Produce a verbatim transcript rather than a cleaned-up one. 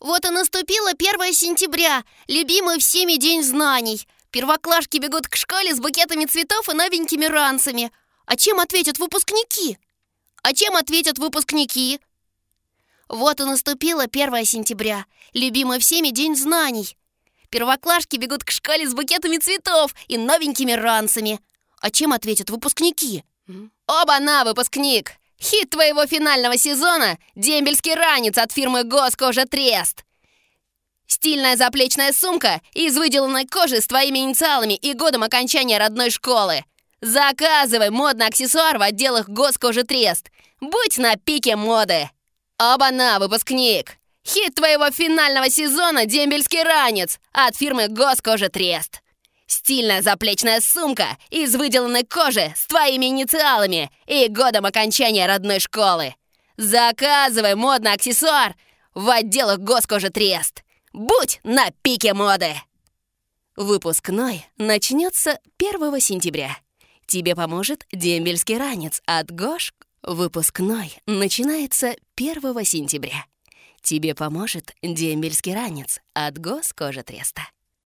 Вот и наступило первое сентября, любимый всеми День знаний. Первоклашки бегут к школе с букетами цветов и новенькими ранцами. А чем ответят выпускники? А чем ответят выпускники? Вот и наступило первое сентября, любимый всеми День знаний. Первоклашки бегут к школе с букетами цветов и новенькими ранцами. А чем ответят выпускники? Оба-на, выпускник! Хит твоего финального сезона — дембельский ранец от фирмы Госкожа-Трест. Стильная заплечная сумка из выделанной кожи с твоими инициалами и годом окончания родной школы. Заказывай модный аксессуар в отделах Госкожа-Трест. Будь на пике моды. Оба-на, выпускник! Хит твоего финального сезона — дембельский ранец от фирмы Госкожа-Трест. Стильная заплечная сумка из выделанной кожи с твоими инициалами и годом окончания родной школы. Заказывай модный аксессуар в отделах Госкожа-Трест. Будь на пике моды! Выпускной начнется первого сентября. Тебе поможет дембельский ранец от Гош. Выпускной начинается первого сентября. Тебе поможет дембельский ранец от Госкожа-Треста.